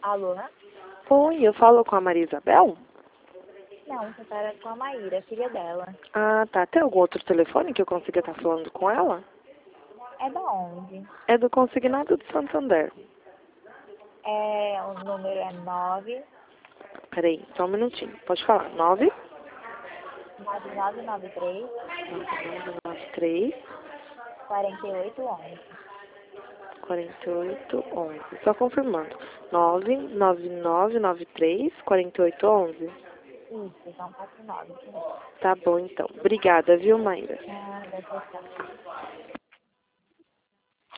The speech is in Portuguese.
Alô? Oi, eu falo com a Maria Isabel? Não, você tá com a Maíra, filha dela. Ah, tá. Tem algum outro telefone que eu consiga estar falando com ela? É da onde? É do Consignado de Santander. O número é 9 Peraí, só um minutinho. Pode falar. 9 9993 três 4811. 4811. Só confirmando. 99993 4811. Isso, são 49. Tá bom, então. Obrigada, viu, Maíra? Ah, deve ser.